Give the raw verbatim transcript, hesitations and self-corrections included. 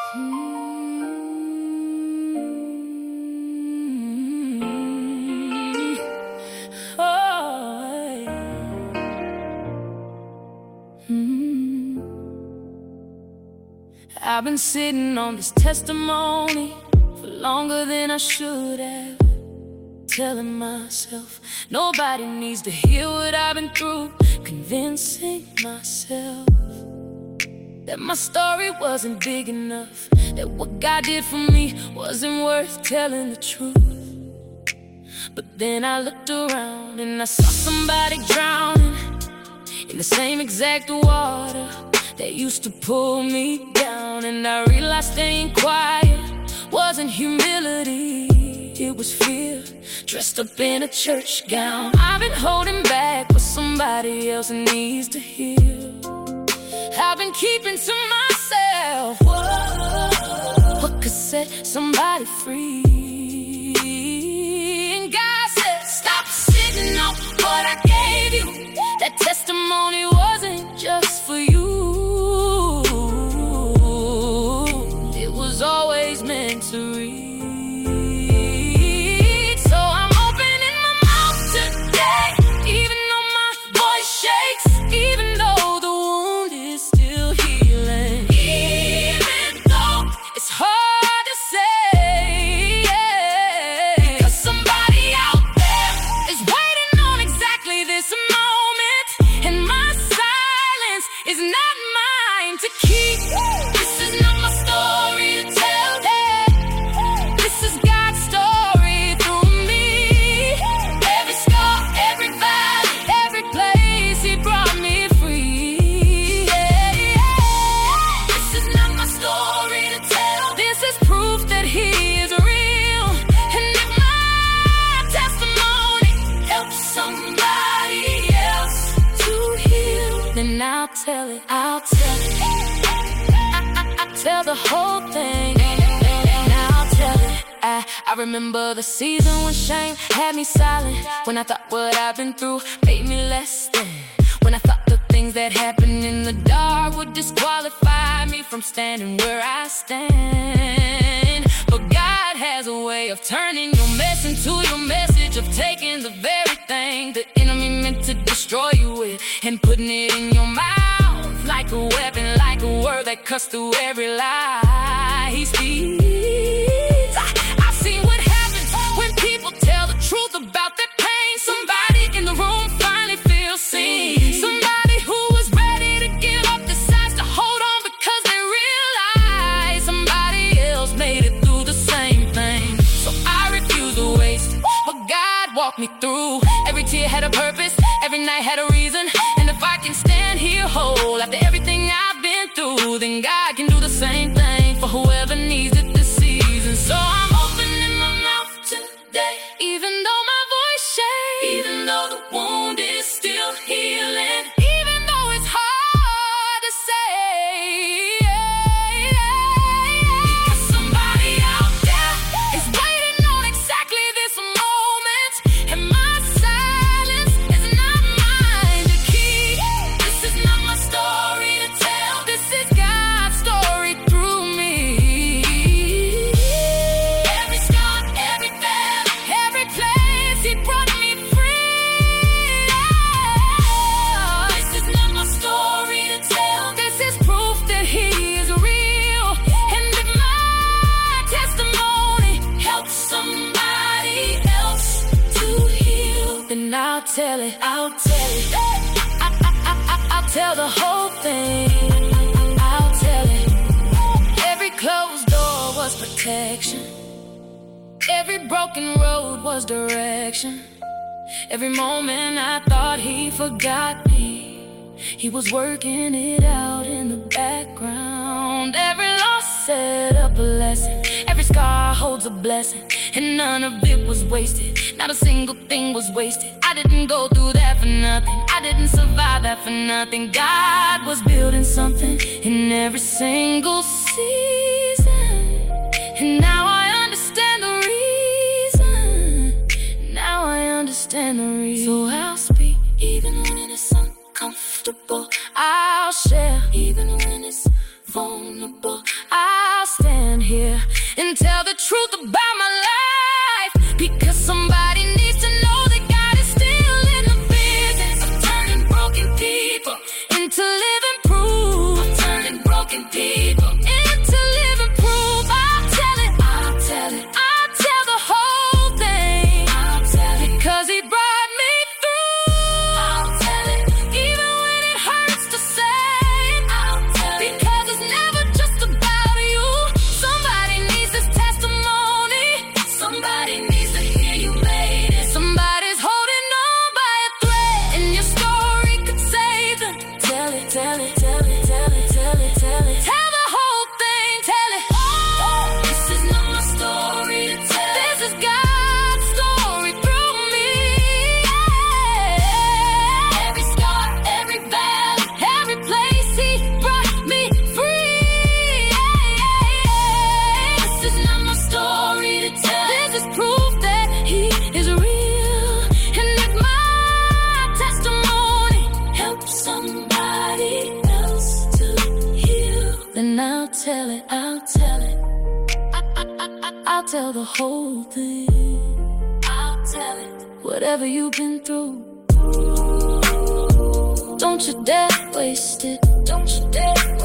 Mm-hmm. Oh, mm-hmm. I've been sitting on this testimony for longer than I should have, telling myself nobody needs to hear what I've been through, convincing myself that my story wasn't big enough, that what God did for me wasn't worth telling the truth. But then I looked around and I saw somebody drowning in the same exact water that used to pull me down. And I realized staying quiet wasn't humility, it was fear dressed up in a church gown. I've been holding back what somebody else needs to hear. I've been keeping to myself Whoa. What could set somebody free. And God said, stop sitting on what I gave you. That testimony wasn't just for you, it was always meant to read. So I'm opening my mouth today, even though my voice shakes, even though the wound is still healing, even though it's hard to say, yeah. Because somebody out there is waiting on exactly this moment, and my silence is not mine to keep. This is not my story to tell, this is God's story through me. Every scar, every valley, every place He brought me free, yeah, yeah. This is not my story to tell, this is proof that He is real. And if my testimony helps somebody else to heal, then I'll tell it, I'll tell it. I, I, I tell the whole thing, and I'll tell it. I, I remember the season when shame had me silent, when I thought what I've been through made me less than, when I thought the things that happened in the dark would disqualify me from standing where I stand. But God has a way of turning your mess into your message, of taking the very thing the enemy meant to destroy you with, and putting it in your mouth like a weapon, like a word that cuts through every lie He speaks. I, I've seen what happens when people tell the truth about their pain. Somebody in the room finally feels seen. Somebody who was ready to give up decides to hold on because they realize somebody else made it through the same thing. So I refuse to waste what God walked me through. Every tear had a purpose, every night had a reason. And if I can stand here whole after everything I've been through, then God can do the same thing for whoever needs it this season. So I'm opening my mouth today, even though my voice shakes, even though the wound is still healing, even though it's hard to say, yeah, yeah, yeah. Because somebody out there is waiting on exactly this moment, and my silence is not mine to keep. This is not my story to tell, this is God's story through me. Every scar, every valley, every place He brought me free. This is not my story to tell, this is proof that He is real. And if my testimony helps somebody else to heal, then I'll tell it, I'll tell it. I, I, I, I, I'll tell the whole thing, I'll tell it. Every closed door was protection, every broken road was direction. Every moment I thought He forgot me, He was working it out in the background. Every loss set up a lesson, every scar holds a blessing, and none of it was wasted. Not a single thing was wasted. I didn't go through that for nothing, I didn't survive that for nothing. God was building something in every single season, and now I understand the reason. Now I understand the reason. So I'll speak even when it is uncomfortable. I'll share even when it's vulnerable. I'll stay here and tell the truth about my life, because somebody needs to know that God is still in the business of turning broken people into living proof. Of turning broken people into living proof. I'll tell it, I'll tell it, I'll tell the whole thing. I'll tell it, because He brought me through. I'll tell it, even when it hurts to say it. I'll tell it, because it's never just about you. Somebody needs this testimony. Somebody needs to hear you made it. Somebody's holding on by a thread, and your story could save them. Tell it, tell it, tell it, tell it, tell it, tell it. Tell the whole thing, tell it. Oh, this is not my story to tell. This is God's story through me. Yeah. Every scar, every valley, every place He brought me free. Yeah. This is not my story to tell. This is proof that He is real. And if my testimony helps somebody else to heal, then I'll tell it, I'll tell it. I, I, I, I- I'll tell the whole thing. I'll tell it. Whatever you've been through, don't you dare waste it. Don't you dare